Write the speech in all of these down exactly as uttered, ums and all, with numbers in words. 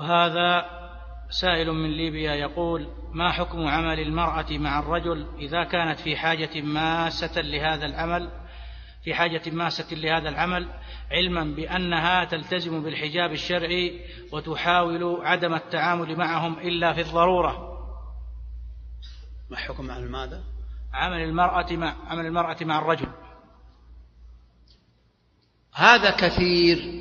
هذا سائل من ليبيا يقول: ما حكم عمل المرأة مع الرجل إذا كانت في حاجة ماسة لهذا العمل في حاجة ماسة لهذا العمل علما بأنها تلتزم بالحجاب الشرعي وتحاول عدم التعامل معهم إلا في الضرورة؟ ما حكم عمل ماذا؟ عمل المرأة مع عمل المرأة مع الرجل. هذا كثير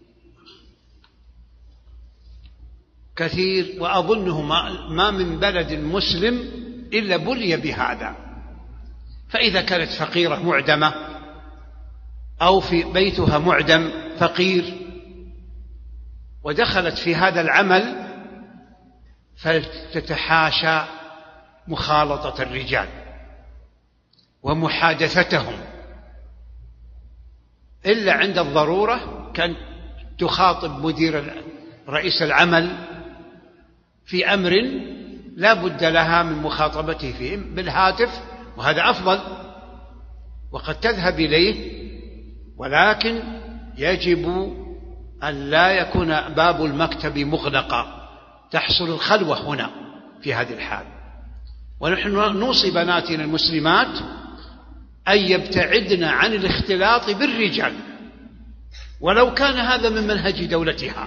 كثير، وأظنه ما من بلد مسلم إلا بلي بهذا. فإذا كانت فقيرة معدمة أو في بيتها معدم فقير ودخلت في هذا العمل فلتتحاشى مخالطة الرجال ومحادثتهم إلا عند الضرورة، كان تخاطب مدير رئيس العمل في أمر لا بد لها من مخاطبته فيه بالهاتف، وهذا أفضل، وقد تذهب إليه، ولكن يجب أن لا يكون باب المكتب مغلقا، تحصل الخلوة هنا في هذه الحال. ونحن نوصي بناتنا المسلمات أن يبتعدن عن الاختلاط بالرجال ولو كان هذا من منهج دولتها.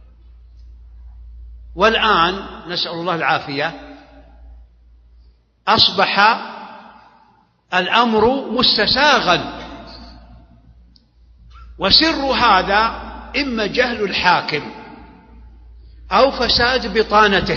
والآن نسأل الله العافية أصبح الأمر مستساغا، وسر هذا إما جهل الحاكم أو فساد بطانته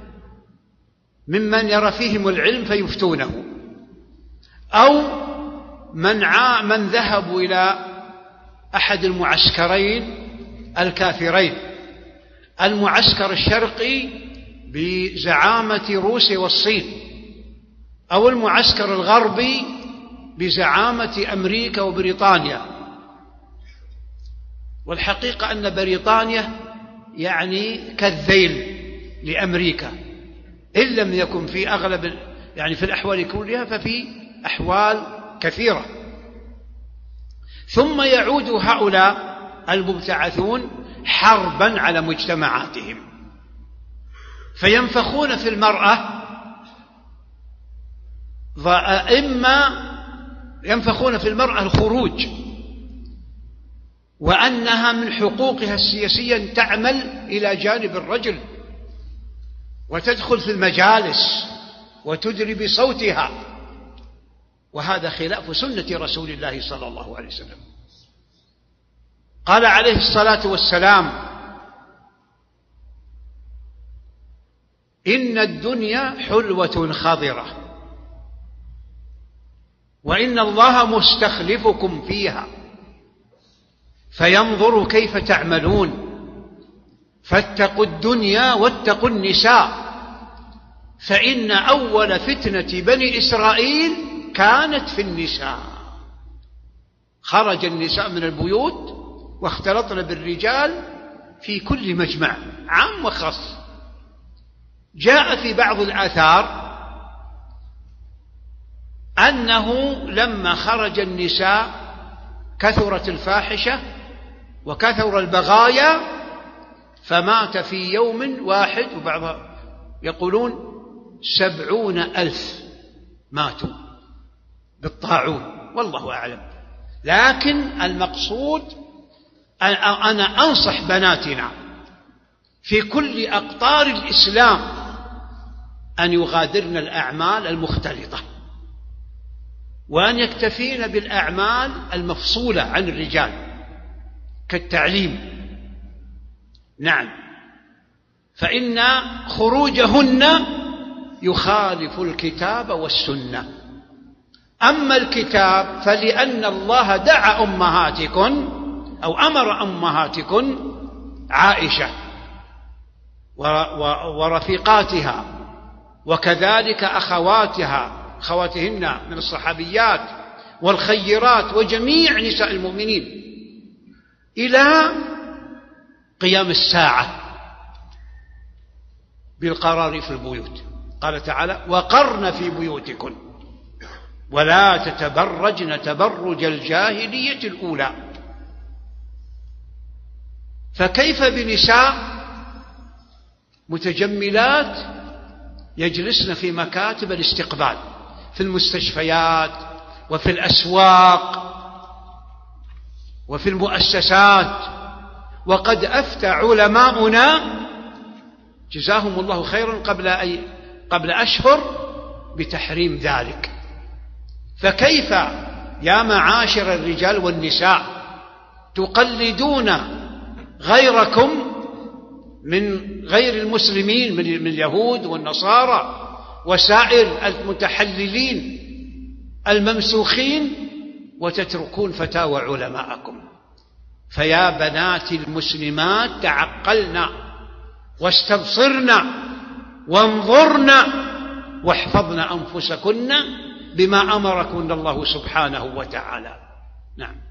ممن يرى فيهم العلم فيفتونه، أو من, من ذهبوا إلى أحد المعسكرين الكافرين، المعسكر الشرقي بزعامة روسيا والصين، أو المعسكر الغربي بزعامة أمريكا وبريطانيا. والحقيقة أن بريطانيا يعني كالذيل لأمريكا، إن لم يكن في أغلب يعني في الأحوال كلها ففي أحوال كثيرة. ثم يعود هؤلاء المبتعثون حربا على مجتمعاتهم، فينفخون في المرأة، إما ينفخون في المرأة الخروج وأنها من حقوقها السياسية أن تعمل إلى جانب الرجل وتدخل في المجالس وتدري بصوتها، وهذا خلاف سنة رسول الله صلى الله عليه وسلم. قال عليه الصلاة والسلام: إن الدنيا حلوة خضرة وإن الله مستخلفكم فيها فينظر كيف تعملون، فاتقوا الدنيا واتقوا النساء، فإن أول فتنة بني إسرائيل كانت في النساء. خرج النساء من البيوت واختلطن بالرجال في كل مجمع، عام وخاص. جاء في بعض الآثار أنه لما خرج النساء كثرت الفاحشة وكثر البغايا، فمات في يوم واحد، وبعض يقولون سبعون ألف ماتوا بالطاعون، والله أعلم. لكن المقصود أنا أنصح بناتنا في كل أقطار الإسلام أن يغادرن الأعمال المختلطة وأن يكتفين بالأعمال المفصولة عن الرجال كالتعليم. نعم، فإن خروجهن يخالف الكتاب والسنة. أما الكتاب فلأن الله دعا أمهاتكن أو أمر أمهاتكن عائشة ورفيقاتها وكذلك أخواتها أخواتهن من الصحابيات والخيرات وجميع نساء المؤمنين إلى قيام الساعة بالقرار في البيوت. قال تعالى: وقرن في بيوتكن ولا تتبرجن تبرج الجاهلية الأولى. فكيف بنساء متجملات يجلسن في مكاتب الاستقبال في المستشفيات وفي الأسواق وفي المؤسسات. وقد أفتى علماؤنا جزاهم الله خيرا قبل أي قبل أشهر بتحريم ذلك. فكيف يا معاشر الرجال والنساء تقلدون غيركم من غير المسلمين من اليهود والنصارى وسائر المتحللين الممسوخين وتتركون فتاوى علماءكم؟ فيا بنات المسلمات تعقلنا واستبصرنا وانظرنا واحفظن أنفسكن بما أمركن الله سبحانه وتعالى. نعم.